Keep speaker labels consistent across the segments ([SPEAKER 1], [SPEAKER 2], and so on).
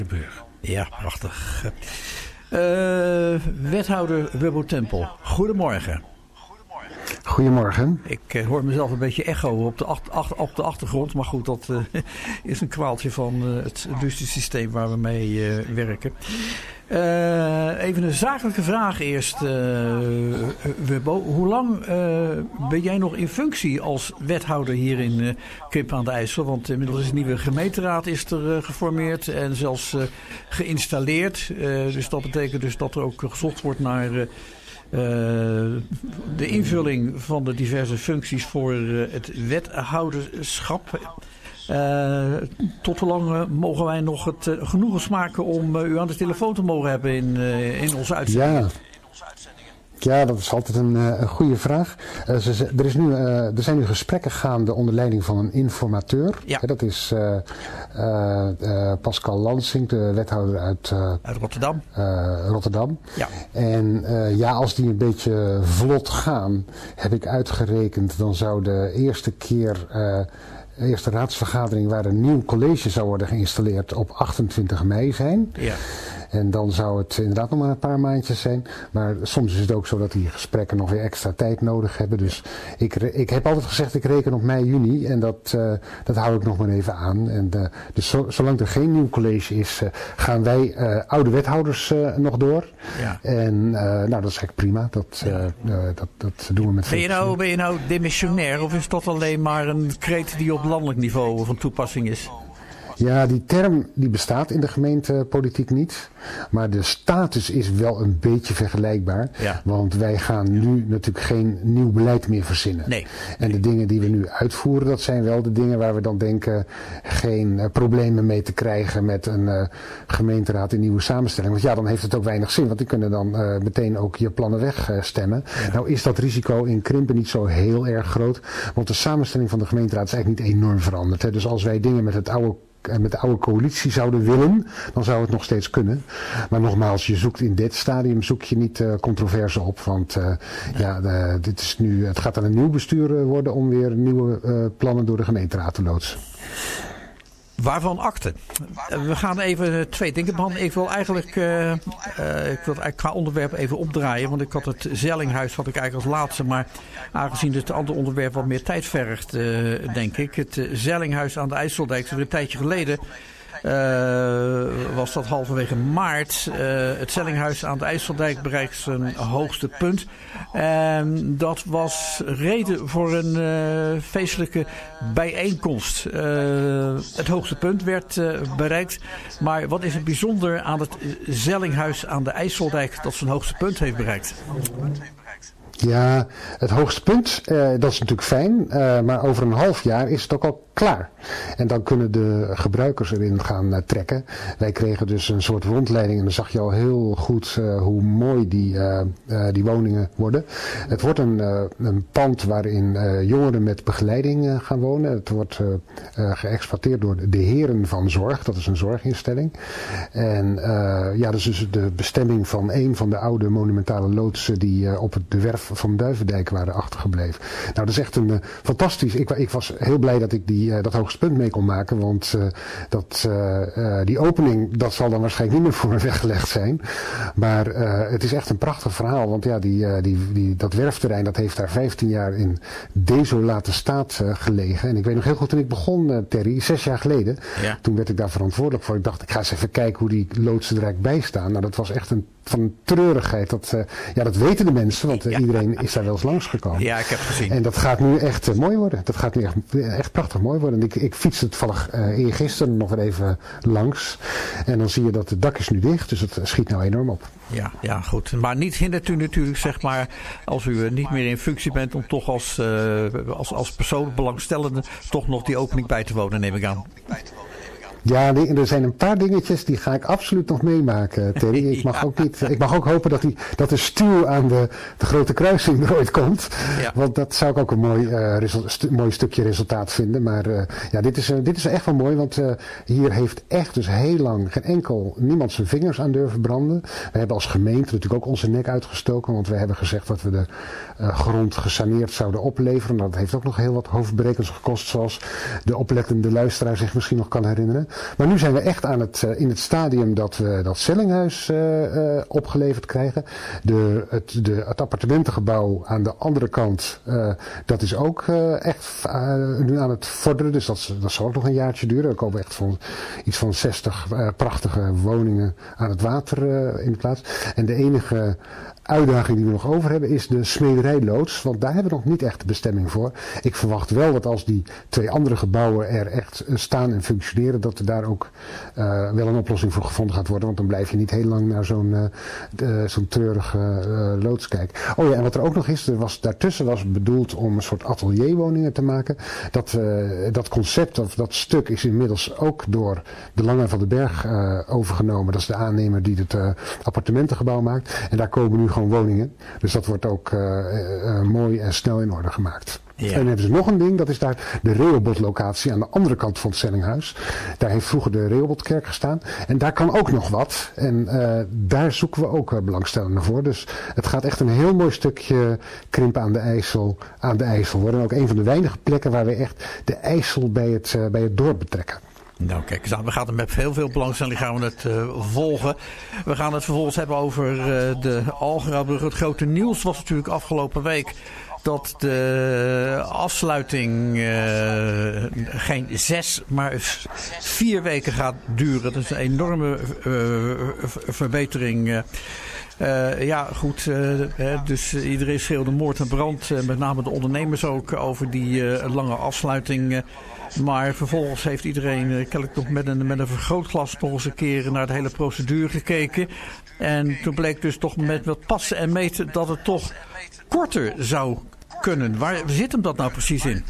[SPEAKER 1] Ja, prachtig. Wethouder Wubbo Tempel, goedemorgen.
[SPEAKER 2] Goedemorgen.
[SPEAKER 1] Ik hoor mezelf een beetje echo op de achtergrond. Maar goed, dat is een kwaaltje van het systeem waar we mee werken. Even een zakelijke vraag eerst, Wubbo. Hoe lang ben jij nog in functie als wethouder hier in Krimpen aan de IJssel? Want inmiddels is een nieuwe gemeenteraad er geformeerd en zelfs geïnstalleerd. Dus dat betekent dus dat er ook gezocht wordt naar de invulling van de diverse functies voor het wethouderschap. Tot hoe lang mogen wij nog het genoegen smaken om u aan de telefoon te mogen hebben in onze uitzending?
[SPEAKER 2] Ja, dat is altijd een goede vraag. Er zijn nu gesprekken gaande onder leiding van een informateur.
[SPEAKER 1] Ja.
[SPEAKER 2] Dat is Pascal Lansing, de wethouder uit
[SPEAKER 1] Rotterdam.
[SPEAKER 2] Rotterdam.
[SPEAKER 1] Ja.
[SPEAKER 2] En als die een beetje vlot gaan, heb ik uitgerekend, dan zou de eerste raadsvergadering waar een nieuw college zou worden geïnstalleerd op 28 mei zijn.
[SPEAKER 1] Ja.
[SPEAKER 2] En dan zou het inderdaad nog maar een paar maandjes zijn. Maar soms is het ook zo dat die gesprekken nog weer extra tijd nodig hebben. Dus ik heb altijd gezegd, ik reken op mei, juni. En dat hou ik nog maar even aan. En dus zolang er geen nieuw college is, gaan wij oude wethouders nog door.
[SPEAKER 1] Ja.
[SPEAKER 2] En dat is eigenlijk prima. Dat doen we met veel
[SPEAKER 1] Ben je nou demissionair? Of is dat alleen maar een kreet die op landelijk niveau van toepassing is?
[SPEAKER 2] Ja, die term die bestaat in de gemeentepolitiek niet. Maar de status is wel een beetje vergelijkbaar.
[SPEAKER 1] Ja.
[SPEAKER 2] Want wij gaan nu natuurlijk geen nieuw beleid meer verzinnen.
[SPEAKER 1] Nee.
[SPEAKER 2] En de dingen die we nu uitvoeren, dat zijn wel de dingen waar we dan denken geen problemen mee te krijgen met een gemeenteraad in nieuwe samenstelling. Want ja, dan heeft het ook weinig zin. Want die kunnen dan meteen ook je plannen wegstemmen.
[SPEAKER 1] Ja.
[SPEAKER 2] Nou is dat risico in Krimpen niet zo heel erg groot. Want de samenstelling van de gemeenteraad is eigenlijk niet enorm veranderd. Hè. Dus als wij dingen met de oude coalitie zouden willen, dan zou het nog steeds kunnen. Maar nogmaals, je zoekt in dit stadium niet controverse op. Want het gaat aan een nieuw bestuur worden om weer nieuwe plannen door de gemeenteraad te loodsen.
[SPEAKER 1] Waarvan akte? We gaan even twee dingen behandelen. Ik wil eigenlijk qua onderwerp even opdraaien. Want ik had het Zellinghuis eigenlijk als laatste. Maar aangezien het andere onderwerp wat meer tijd vergt, denk ik. Het Zellinghuis aan de IJsseldijk. Een tijdje geleden was dat halverwege maart. Het Zellinghuis aan de IJsseldijk bereikt zijn hoogste punt. Dat was reden voor een feestelijke bijeenkomst. Het hoogste punt werd bereikt. Maar wat is het bijzonder aan het Zellinghuis aan de IJsseldijk dat zijn hoogste punt heeft bereikt?
[SPEAKER 2] Ja, het hoogste punt, dat is natuurlijk fijn, maar over een half jaar is het ook al klaar. En dan kunnen de gebruikers erin gaan trekken. Wij kregen dus een soort rondleiding en dan zag je al heel goed hoe mooi die woningen worden. Het wordt een pand waarin jongeren met begeleiding gaan wonen. Het wordt geëxploiteerd door de Heren van Zorg, dat is een zorginstelling. En dat is dus de bestemming van een van de oude monumentale loodsen die op de werf van Duivendijk waren achtergebleven. Nou, dat is echt een fantastisch. Ik was heel blij dat ik dat hoogste punt mee kon maken, want die opening, dat zal dan waarschijnlijk niet meer voor me weggelegd zijn. Maar het is echt een prachtig verhaal, want ja, dat werfterrein, dat heeft daar 15 jaar in desolate staat gelegen. En ik weet nog heel goed, toen ik begon, Terry, 6 jaar geleden, toen werd ik daar verantwoordelijk voor. Ik dacht, ik ga eens even kijken hoe die loodsen er eigenlijk bij staan. Nou, dat was echt van treurigheid. Dat weten de mensen, want iedereen is daar wel eens langsgekomen.
[SPEAKER 1] Ja, ik heb het gezien.
[SPEAKER 2] En dat gaat nu echt mooi worden. Dat gaat nu echt prachtig mooi worden. Ik fietste toevallig eergisteren nog weer even langs. En dan zie je dat het dak is nu dicht, dus het schiet nou enorm op.
[SPEAKER 1] Ja, goed. Maar niet hindert u natuurlijk, zeg maar, als u niet meer in functie bent, om toch als persoon belangstellende toch nog die opening bij te wonen, neem ik aan.
[SPEAKER 2] Ja, er zijn een paar dingetjes die ga ik absoluut nog meemaken, Terry. Ik mag ook hopen dat de stuw aan de Grote Kruising er ooit komt. Ja. Want dat zou ik ook een mooi stukje resultaat vinden. Maar dit is echt wel mooi, want hier heeft echt dus heel lang niemand zijn vingers aan durven branden. We hebben als gemeente natuurlijk ook onze nek uitgestoken, want we hebben gezegd dat we de grond gesaneerd zouden opleveren. Dat heeft ook nog heel wat hoofdbrekens gekost, zoals de oplettende luisteraar zich misschien nog kan herinneren. Maar nu zijn we echt in het stadium dat we dat Sellinghuis opgeleverd krijgen. Het appartementengebouw aan de andere kant, dat is ook echt nu aan het vorderen. Dus dat zal ook nog een jaartje duren. Er komen echt iets van 60 prachtige woningen aan het water in de plaats. En de enige uitdaging die we nog over hebben is de smederijloods. Want daar hebben we nog niet echt de bestemming voor. Ik verwacht wel dat als die 2 andere gebouwen er echt staan en functioneren, dat er daar ook wel een oplossing voor gevonden gaat worden. Want dan blijf je niet heel lang naar zo'n treurige loods kijken. Oh ja, en wat er ook nog is, daartussen was bedoeld om een soort atelierwoningen te maken. Dat concept of dat stuk is inmiddels ook door de Lange van den Berg overgenomen. Dat is de aannemer die het appartementengebouw maakt. En daar komen nu gewoon woningen. Dus dat wordt ook mooi en snel in orde gemaakt. Ja. En dan hebben ze nog een ding, dat is daar de Rehoboth-locatie aan de andere kant van het Sellinghuis. Daar heeft vroeger de Rehobothkerk gestaan. En daar kan ook nog wat. En daar zoeken we ook belangstellenden voor. Dus het gaat echt een heel mooi stukje krimp aan de IJssel worden. En ook een van de weinige plekken waar we echt de IJssel bij het dorp betrekken.
[SPEAKER 1] Nou kijk eens aan, we gaan het met heel veel belangstelling gaan we het volgen. We gaan het vervolgens hebben over de Algerabrug. Het grote nieuws was natuurlijk afgelopen week dat de afsluiting geen 6, maar 4 weken gaat duren. Dat is een enorme verbetering. Ja, goed. Dus iedereen schreeuwde moord en brand. Met name de ondernemers ook over die lange afsluiting. Maar vervolgens heeft iedereen kennelijk nog met een vergrootglas nog eens een keer naar de hele procedure gekeken. En toen bleek dus toch met wat passen en meten dat het toch korter zou kunnen. Waar zit hem dat nou precies in?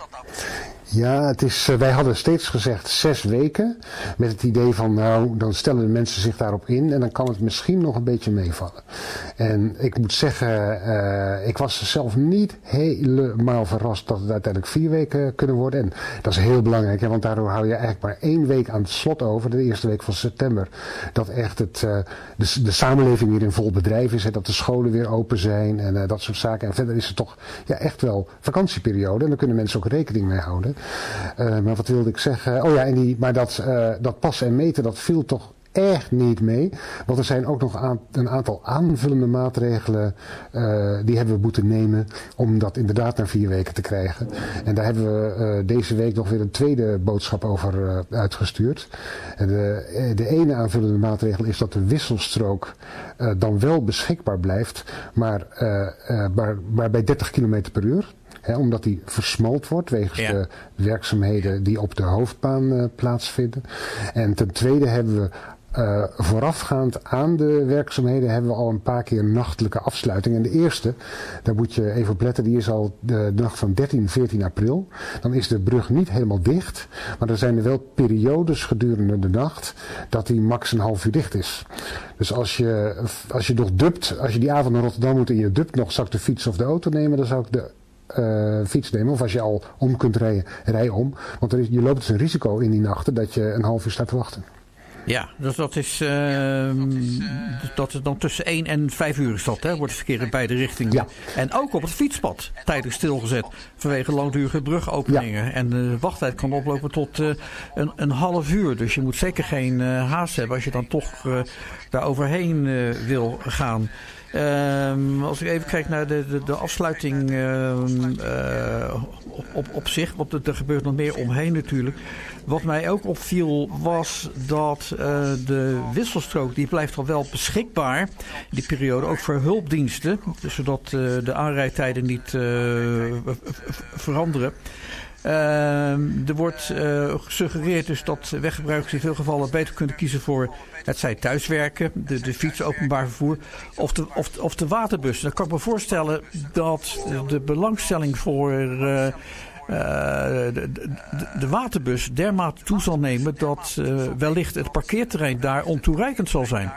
[SPEAKER 2] Ja, wij hadden steeds gezegd 6 weken. Met het idee van, nou, dan stellen de mensen zich daarop in. En dan kan het misschien nog een beetje meevallen. En ik moet zeggen, ik was zelf niet helemaal verrast dat het uiteindelijk 4 weken kunnen worden. En dat is heel belangrijk, want daardoor hou je eigenlijk maar 1 week aan het slot over. De eerste week van september. Dat echt de samenleving weer in vol bedrijf is. Hè, dat de scholen weer open zijn en dat soort zaken. En verder is het toch echt wel vakantieperiode. En daar kunnen mensen ook rekening mee houden. Maar wat wilde ik zeggen? Oh ja, maar dat passen en meten, dat viel toch echt niet mee. Want er zijn ook nog een aantal aanvullende maatregelen die hebben we moeten nemen om dat inderdaad naar 4 weken te krijgen. En daar hebben we deze week nog weer een tweede boodschap over uitgestuurd. De ene aanvullende maatregel is dat de wisselstrook dan wel beschikbaar blijft, maar bij 30 km per uur. Omdat die versmalt wordt wegens de werkzaamheden die op de hoofdbaan plaatsvinden. En ten tweede hebben we voorafgaand aan de werkzaamheden hebben we al een paar keer nachtelijke afsluiting. En de eerste, daar moet je even op letten, die is al de nacht van 14 april. Dan is de brug niet helemaal dicht, maar er zijn er wel periodes gedurende de nacht dat die max een half uur dicht is. Dus als je nog dubt, als je die avond naar Rotterdam moet en je dubt nog, zou ik de fiets of de auto nemen, dan zou ik de fiets nemen. Of als je al om kunt rijden, rij om. Want je loopt dus een risico in die nachten dat je een half uur staat te wachten.
[SPEAKER 1] Ja, dus dat is dan tussen 1 en 5 uur is dat, hè? Wordt het verkeer in beide richtingen. Ja. En ook op het fietspad tijdelijk stilgezet vanwege langdurige brugopeningen. Ja. En de wachttijd kan oplopen tot een half uur. Dus je moet zeker geen haast hebben als je dan toch daar overheen wil gaan. Als ik even kijk naar de afsluiting op zich, want er gebeurt nog meer omheen natuurlijk. Wat mij ook opviel was dat de wisselstrook die blijft al wel beschikbaar in die periode, ook voor hulpdiensten, zodat de aanrijdtijden niet veranderen. Er wordt gesuggereerd dus dat weggebruikers in veel gevallen beter kunnen kiezen voor het zij thuiswerken, de fiets, openbaar vervoer of de waterbus. Dan kan ik me voorstellen dat de belangstelling voor de waterbus dermate toe zal nemen dat wellicht het parkeerterrein daar ontoereikend zal zijn.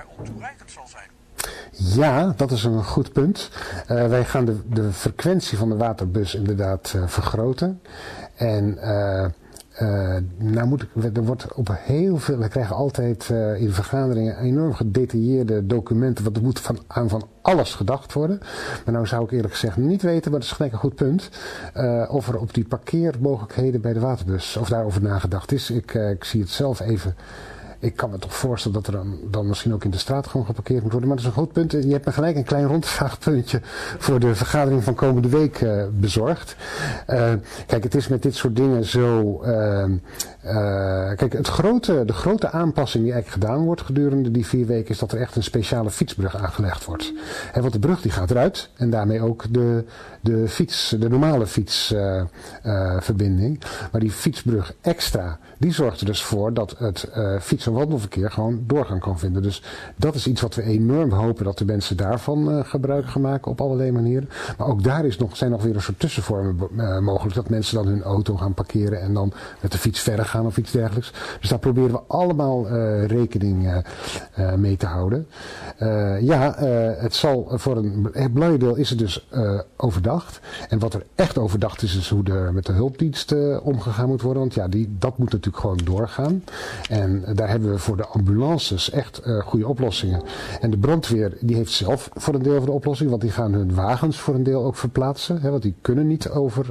[SPEAKER 2] Ja, dat is een goed punt. Wij gaan de frequentie van de waterbus inderdaad vergroten. En er wordt op heel veel, we krijgen altijd in vergaderingen enorm gedetailleerde documenten, want er moet van alles gedacht worden. Maar nou zou ik eerlijk gezegd niet weten, maar dat is gelijk een goed punt, of er op die parkeermogelijkheden bij de waterbus, of daarover nagedacht is. Ik zie het zelf even. Ik kan me toch voorstellen dat er dan misschien ook in de straat gewoon geparkeerd moet worden. Maar dat is een goed punt. Je hebt me gelijk een klein rondvraagpuntje voor de vergadering van komende week bezorgd. Kijk, het is met dit soort dingen zo... Kijk, de grote aanpassing die eigenlijk gedaan wordt gedurende die 4 weken... is dat er echt een speciale fietsbrug aangelegd wordt. Want de brug die gaat eruit en daarmee ook de normale fietsverbinding. Maar die fietsbrug extra, die zorgt er dus voor dat het fiets- en wandelverkeer gewoon doorgang kan vinden. Dus dat is iets wat we enorm hopen dat de mensen daarvan gebruik gaan maken op allerlei manieren. Maar ook daar zijn nog weer een soort tussenvormen mogelijk. Dat mensen dan hun auto gaan parkeren en dan met de fiets verder gaan of iets dergelijks. Dus daar proberen we allemaal rekening mee te houden. Het zal voor een belangrijk deel is het dus overdacht. En wat er echt overdacht is hoe er met de hulpdiensten omgegaan moet worden. Want ja, dat moet natuurlijk gewoon doorgaan. En daar hebben we voor de ambulances echt goede oplossingen. En de brandweer die heeft zelf voor een deel van de oplossing. Want die gaan hun wagens voor een deel ook verplaatsen. Want die kunnen niet over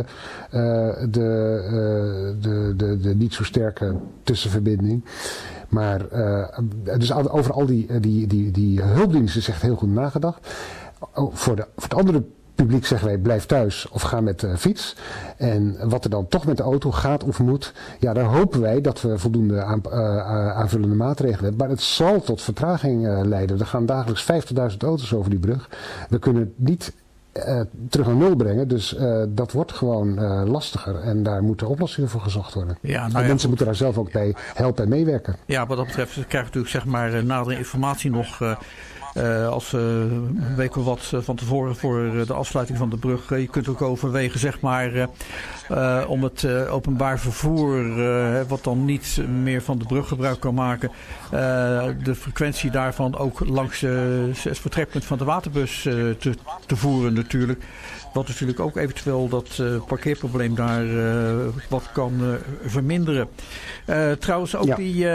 [SPEAKER 2] de niet zo sterke tussenverbinding. Maar dus over al die hulpdiensten is echt heel goed nagedacht. Voor het andere publiek zeggen wij blijf thuis of ga met de fiets. En wat er dan toch met de auto gaat of moet, ja, daar hopen wij dat we voldoende aanvullende maatregelen hebben. Maar het zal tot vertraging leiden. Er gaan dagelijks 50.000 auto's over die brug. We kunnen het niet terug naar nul brengen. Dus dat wordt gewoon lastiger. En daar moeten oplossingen voor gezocht worden. Ja, mensen moeten daar zelf ook bij helpen en meewerken.
[SPEAKER 1] Ja, wat dat betreft krijgen we natuurlijk zeg maar nadere informatie nog. Als weken wat van tevoren voor de afsluiting van de brug. Je kunt ook overwegen zeg maar om het openbaar vervoer wat dan niet meer van de brug gebruik kan maken. De frequentie daarvan ook langs het vertrekpunt van de waterbus te voeren natuurlijk. Wat natuurlijk ook eventueel dat parkeerprobleem daar wat kan verminderen. Trouwens ook die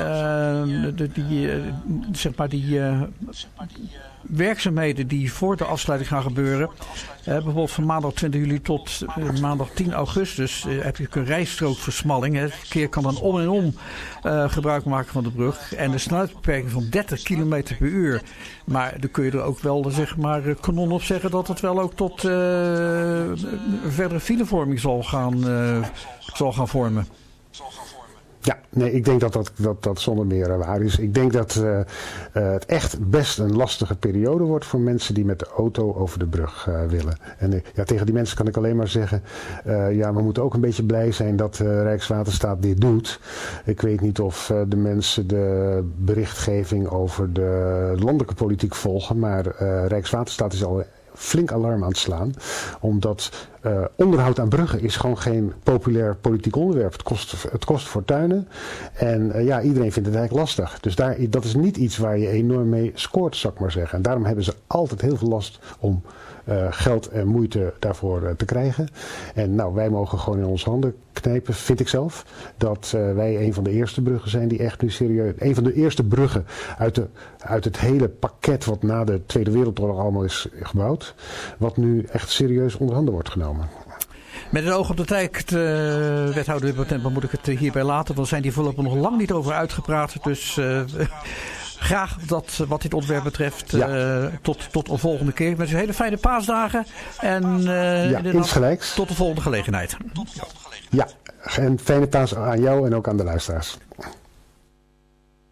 [SPEAKER 1] werkzaamheden die voor de afsluiting gaan gebeuren. Bijvoorbeeld van maandag 20 juli tot maandag 10 augustus heb je een rijstrookversmalling. Het verkeer kan dan om en om gebruik maken van de brug. En een snelheidsbeperking van 30 km per uur. Maar dan kun je er ook wel zeg maar kanon op zeggen dat het wel ook tot verdere filevorming zal gaan vormen.
[SPEAKER 2] Ja, nee, ik denk dat zonder meer waar is. Ik denk dat het echt best een lastige periode wordt voor mensen die met de auto over de brug willen. En tegen die mensen kan ik alleen maar zeggen, we moeten ook een beetje blij zijn dat Rijkswaterstaat dit doet. Ik weet niet of de mensen de berichtgeving over de landelijke politiek volgen, maar Rijkswaterstaat is al flink alarm aan het slaan. Omdat onderhoud aan bruggen is gewoon geen populair politiek onderwerp. Het kost fortuinen. En iedereen vindt het eigenlijk lastig. Dus dat is niet iets waar je enorm mee scoort, zou ik maar zeggen. En daarom hebben ze altijd heel veel last om geld en moeite daarvoor te krijgen. En wij mogen gewoon in onze handen knijpen, vind ik zelf. Dat wij een van de eerste bruggen zijn die echt nu serieus... Een van de eerste bruggen uit het hele pakket wat na de Tweede Wereldoorlog allemaal is gebouwd. Wat nu echt serieus onder handen wordt genomen.
[SPEAKER 1] Met een oog op de tijd, wethouder Wippertemp, moet ik het hierbij laten. Want zijn die voorlopig nog lang niet over uitgepraat. Dus graag wat dit onderwerp betreft tot een volgende keer. Ik wens u hele fijne paasdagen. En
[SPEAKER 2] insgelijks.
[SPEAKER 1] Tot de volgende gelegenheid.
[SPEAKER 2] Ja, en fijne paas aan jou en ook aan de luisteraars.